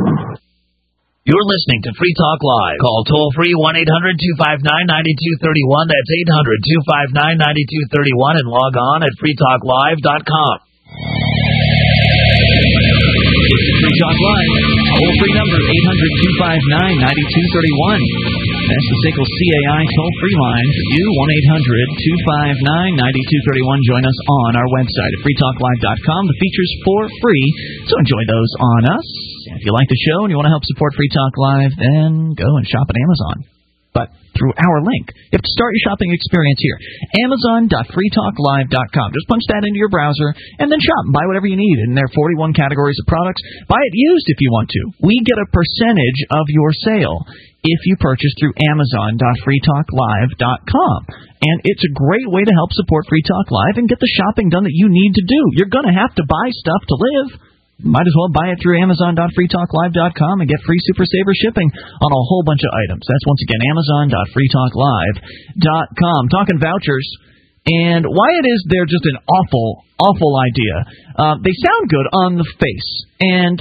You're listening to Free Talk Live. Call toll-free one eight hundred two five nine nine two three one. That's eight hundred two five nine nine two three one and log on at free talk live dot com. Free Talk Live. Toll-free number eight hundred two five nine nine two three one. That's the S A C L C A I toll-free line for you, one eight hundred two five nine nine two three one. Join us on our website at free talk live dot com. The features for free, so enjoy those on us. If you like the show and you want to help support Free Talk Live, then go and shop at Amazon. But through our link. You have to start your shopping experience here. amazon dot free talk live dot com. Just punch that into your browser and then shop and buy whatever you need. And there are forty-one categories of products. Buy it used if you want to. We get a percentage of your sale if you purchase through amazon dot free talk live dot com. And it's a great way to help support Free Talk Live and get the shopping done that you need to do. You're going to have to buy stuff to live. Might as well buy it through amazon dot free talk live dot com and get free Super Saver shipping on a whole bunch of items. That's, once again, amazon dot free talk live dot com. Talking vouchers and why it is they're just an awful, awful idea. Uh, they sound good on the face. And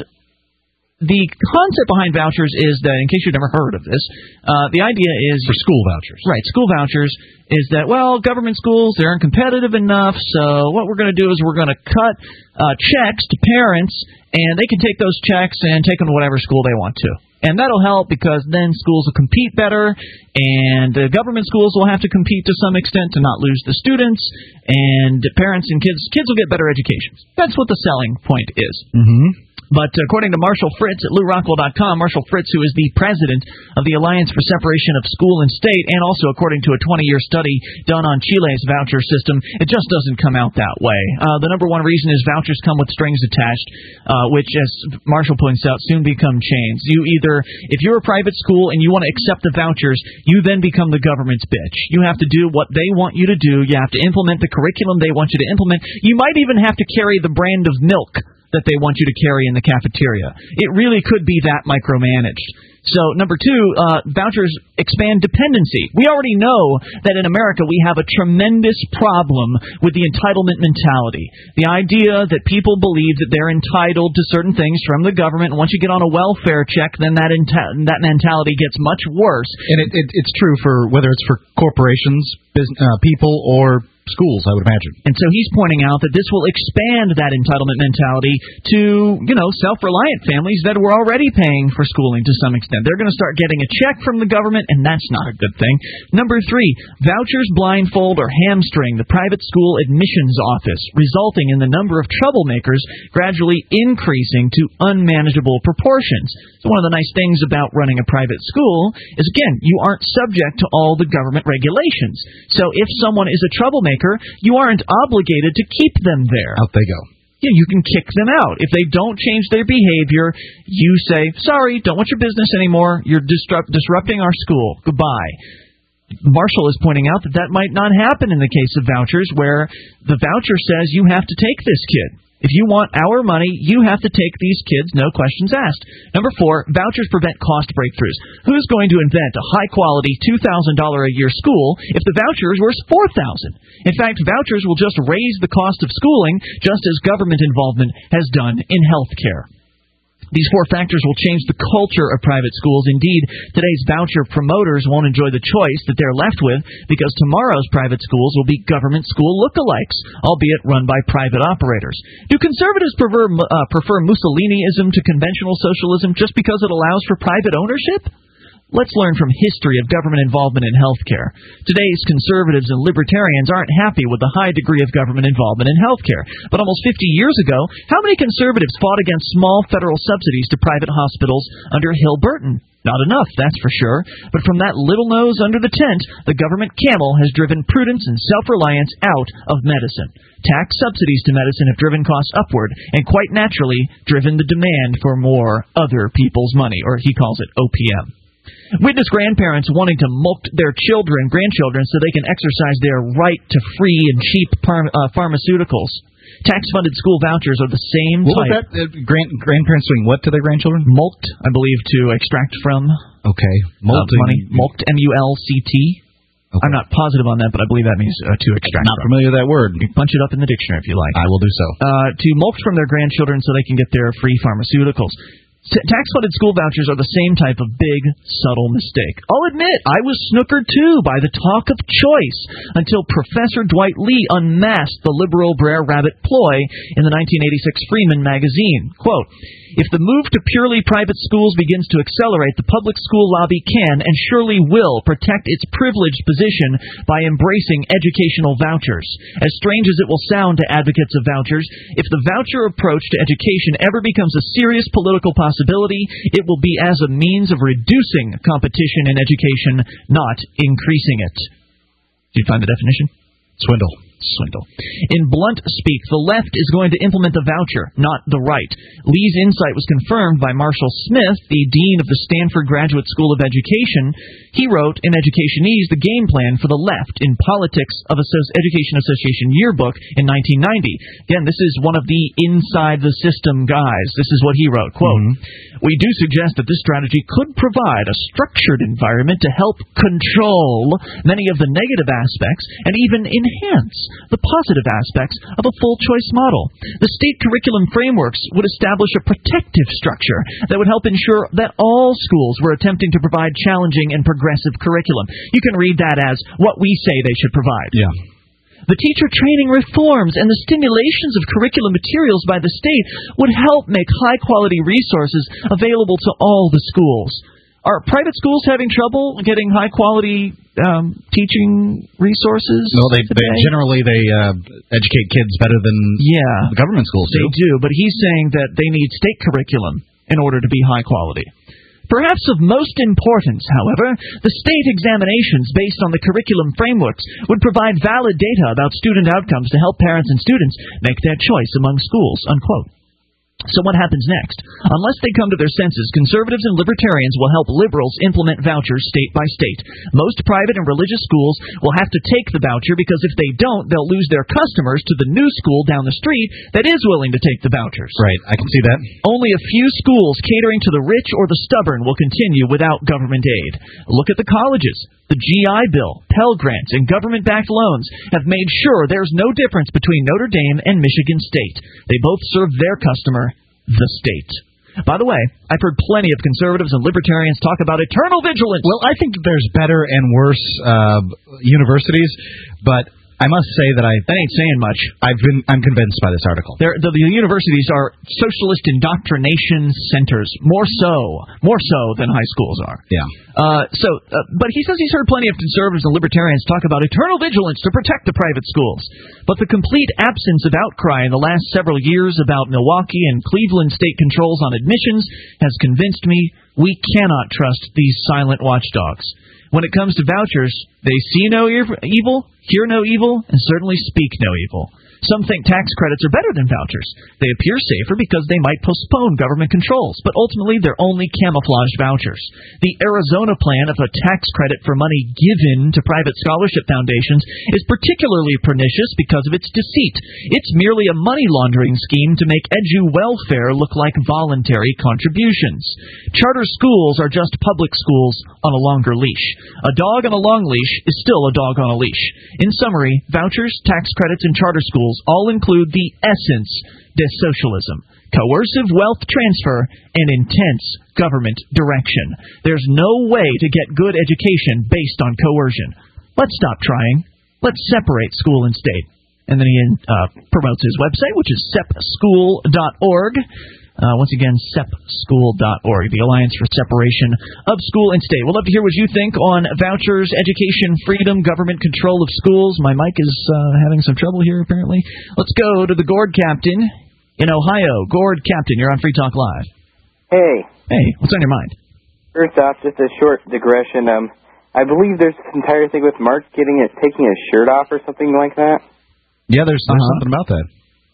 the concept behind vouchers is that, in case you've never heard of this, uh, the idea is... For school vouchers. Right, school vouchers is that, well, government schools, they aren't competitive enough, so what we're going to do is we're going to cut uh, checks to parents, and they can take those checks and take them to whatever school they want to. And that'll help because then schools will compete better, and uh, government schools will have to compete to some extent to not lose the students, and parents and kids kids will get better educations. That's what the selling point is. Mm-hmm. But according to Marshall Fritz at Lew Rockwell dot com, Marshall Fritz, who is the president of the Alliance for Separation of School and State, and also according to a twenty-year study done on Chile's voucher system, it just doesn't come out that way. Uh, the number one reason is vouchers come with strings attached, uh, which, as Marshall points out, soon become chains. You either, if you're a private school and you want to accept the vouchers, you then become the government's bitch. You have to do what they want you to do. You have to implement the curriculum they want you to implement. You might even have to carry the brand of milk that they want you to carry in the cafeteria. It really could be that micromanaged. So, number two, uh, vouchers expand dependency. We already know that in America we have a tremendous problem with the entitlement mentality. The idea that people believe that they're entitled to certain things from the government, and once you get on a welfare check, then that enti- that mentality gets much worse. And it, it, it's true for whether it's for corporations, business, uh, people, or schools, I would imagine. And so he's pointing out that this will expand that entitlement mentality to, you know, self-reliant families that were already paying for schooling to some extent. They're going to start getting a check from the government, and that's not a good thing. Number three, vouchers blindfold or hamstring the private school admissions office, resulting in the number of troublemakers gradually increasing to unmanageable proportions. So one of the nice things about running a private school is, again, you aren't subject to all the government regulations. So if someone is a troublemaker, you aren't obligated to keep them there. Out they go. Yeah, you can kick them out. If they don't change their behavior, you say, sorry, don't want your business anymore. You're disrupt- disrupting our school. Goodbye. Marshall is pointing out that that might not happen in the case of vouchers, where the voucher says you have to take this kid. If you want our money, you have to take these kids, no questions asked. Number four, vouchers prevent cost breakthroughs. Who's going to invent a high-quality two thousand dollars a year school if the voucher is worth four thousand dollars? In fact, vouchers will just raise the cost of schooling, just as government involvement has done in health care. These four factors will change the culture of private schools. Indeed, today's voucher promoters won't enjoy the choice that they're left with, because tomorrow's private schools will be government school lookalikes, albeit run by private operators. Do conservatives prefer, uh, prefer Mussoliniism to conventional socialism just because it allows for private ownership? Let's learn from history of government involvement in healthcare. Today's conservatives and libertarians aren't happy with the high degree of government involvement in healthcare. But almost fifty years ago, how many conservatives fought against small federal subsidies to private hospitals under Hill Burton? Not enough, that's for sure. But from that little nose under the tent, the government camel has driven prudence and self-reliance out of medicine. Tax subsidies to medicine have driven costs upward, and quite naturally driven the demand for more other people's money, or he calls it O P M. Witness grandparents wanting to mulct their children, grandchildren, so they can exercise their right to free and cheap par- uh, pharmaceuticals. Tax-funded school vouchers are the same what type. Was that? Uh, grand, grandparents doing what to their grandchildren? Mulct, I believe, to extract from. Okay. Mulct uh, money. Mulct, M U L C T. Okay. I'm not positive on that, but I believe that means uh, to extract. Not from. familiar with that word. You can punch it up in the dictionary if you like. I will do so. Uh, to mulct from their grandchildren so they can get their free pharmaceuticals. Tax-funded school vouchers are the same type of big, subtle mistake. I'll admit, I was snookered, too, by the talk of choice until Professor Dwight Lee unmasked the liberal Brer Rabbit ploy in the nineteen eighty-six Freeman magazine. Quote, if the move to purely private schools begins to accelerate, the public school lobby can and surely will protect its privileged position by embracing educational vouchers. As strange as it will sound to advocates of vouchers, if the voucher approach to education ever becomes a serious political possibility, it will be as a means of reducing competition in education, not increasing it. Did you find the definition? Swindle. Swindle. In blunt speak, the left is going to implement the voucher, not the right. Lee's insight was confirmed by Marshall Smith, the dean of the Stanford Graduate School of Education. He wrote in Educationese the game plan for the left in Politics of Associ- Education Association Yearbook in nineteen ninety. Again, this is one of the inside the system guys. This is what he wrote. Quote, mm-hmm. We do suggest that this strategy could provide a structured environment to help control many of the negative aspects and even enhance the positive aspects of a full choice model. The state curriculum frameworks would establish a protective structure that would help ensure that all schools were attempting to provide challenging and progressive curriculum. You can read that as what we say they should provide. Yeah. The teacher training reforms and the stimulations of curriculum materials by the state would help make high-quality resources available to all the schools. Are private schools having trouble getting high-quality um, teaching resources? No, they, they generally they uh, educate kids better than yeah, the government schools do. They do, but he's saying that they need state curriculum in order to be high quality. Perhaps of most importance, however, the state examinations based on the curriculum frameworks would provide valid data about student outcomes to help parents and students make their choice among schools, unquote. So what happens next? Unless they come to their senses, conservatives and libertarians will help liberals implement vouchers state by state. Most private and religious schools will have to take the voucher because if they don't, they'll lose their customers to the new school down the street that is willing to take the vouchers. Right, I can see that. Only a few schools catering to the rich or the stubborn will continue without government aid. Look at the colleges. The G I Bill, Pell Grants, and government-backed loans have made sure there's no difference between Notre Dame and Michigan State. They both serve their customer, the state. By the way, I've heard plenty of conservatives and libertarians talk about eternal vigilance. Well, I think there's better and worse uh, universities, but I must say that I that ain't saying much. I've been I'm convinced by this article. They're, the, the universities are socialist indoctrination centers, more so, more so than high schools are. Yeah. Uh, so, uh, but he says he's heard plenty of conservatives and libertarians talk about eternal vigilance to protect the private schools. But the complete absence of outcry in the last several years about Milwaukee and Cleveland state controls on admissions has convinced me we cannot trust these silent watchdogs. When it comes to vouchers, they see no evil, hear no evil, and certainly speak no evil. Some think tax credits are better than vouchers. They appear safer because they might postpone government controls, but ultimately they're only camouflaged vouchers. The Arizona plan of a tax credit for money given to private scholarship foundations is particularly pernicious because of its deceit. It's merely a money laundering scheme to make edu welfare look like voluntary contributions. Charter schools are just public schools on a longer leash. A dog on a long leash is still a dog on a leash. In summary, vouchers, tax credits, and charter schools all include the essence de socialism, coercive wealth transfer, and intense government direction. There's no way to get good education based on coercion. Let's stop trying. Let's separate school and state. And then he uh, promotes his website, which is sep school dot org. Uh, once again, sep school dot org, the Alliance for Separation of School and State. We'd love to hear what you think on vouchers, education, freedom, government control of schools. My mic is uh, having some trouble here, apparently. Let's go to the Gord Captain in Ohio. Gord Captain, you're on Free Talk Live. Hey. Hey, what's on your mind? First off, just a short digression. Um, I believe there's this entire thing with Mark getting it, taking his shirt off or something like that. Yeah, there's, there's uh-huh. something about that.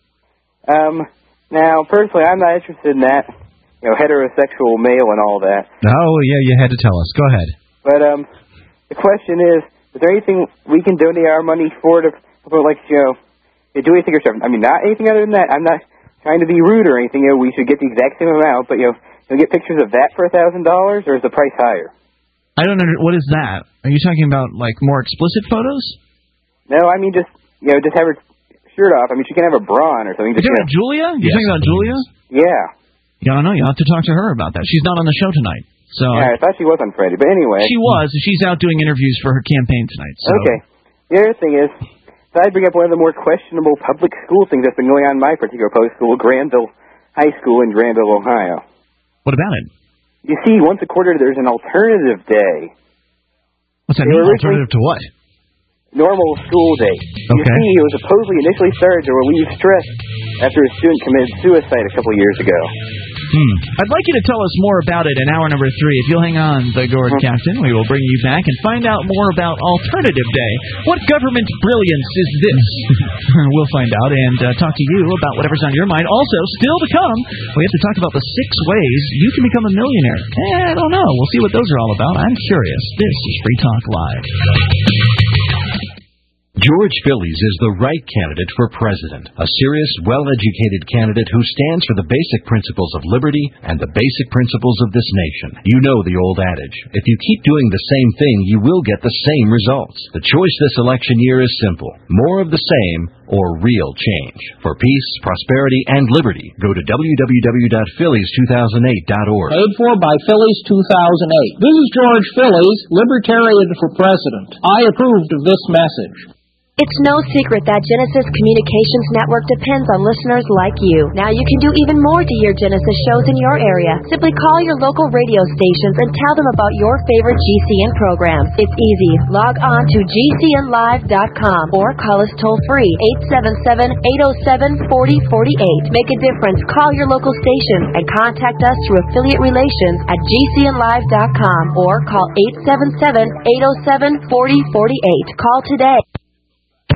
Um... Now, personally, I'm not interested in that, you know, heterosexual male and all that. Oh, yeah, you had to tell us. Go ahead. But um, the question is, is there anything we can donate our money for to, for like, you know, do anything or something? I mean, not anything other than that. I'm not trying to be rude or anything. You know, we should get the exact same amount, but, you know, can we get pictures of that for a thousand dollars, or is the price higher? I don't know. What is that? Are you talking about, like, more explicit photos? No, I mean, just, you know, just have her shirt off. I mean, she can have a bra on or something. You're talking about Julia? You're yes. talking about Julia? Yeah. Yeah, I don't know. You'll have to talk to her about that. She's not on the show tonight. So yeah, I thought she was on Friday, but anyway. She was. She's out doing interviews for her campaign tonight. So. Okay. The other thing is, so I bring up one of the more questionable public school things that's been going on in my particular public school, Granville High School in Granville, Ohio. What about it? You see, once a quarter there's an alternative day. What's that mean? Alternative to what? Normal school day. Okay. You see, it was supposedly initially started to relieve stress after a student committed suicide a couple years ago. Hmm. I'd like you to tell us more about it in hour number three. If you'll hang on, the Gord mm-hmm. Captain, we will bring you back and find out more about Alternative Day. What government brilliance is this? We'll find out and uh, talk to you about whatever's on your mind. Also, still to come, we have to talk about the six ways you can become a millionaire. Eh, I don't know. We'll see what those are all about. I'm curious. This is Free Talk Live. George Phillies is the right candidate for president, a serious, well-educated candidate who stands for the basic principles of liberty and the basic principles of this nation. You know the old adage, if you keep doing the same thing, you will get the same results. The choice this election year is simple, more of the same or real change. For peace, prosperity, and liberty, go to w w w dot phillies two thousand eight dot org. Paid for by Phillies two thousand eight. This is George Phillies, Libertarian for President. I approved of this message. It's no secret that Genesis Communications Network depends on listeners like you. Now you can do even more to hear Genesis shows in your area. Simply call your local radio stations and tell them about your favorite G C N programs. It's easy. Log on to G C N live dot com or call us toll-free eight seven seven, eight oh seven, four oh four eight. Make a difference. Call your local station and contact us through affiliate relations at G C N live dot com or call eight seven seven, eight oh seven, four oh four eight. Call today.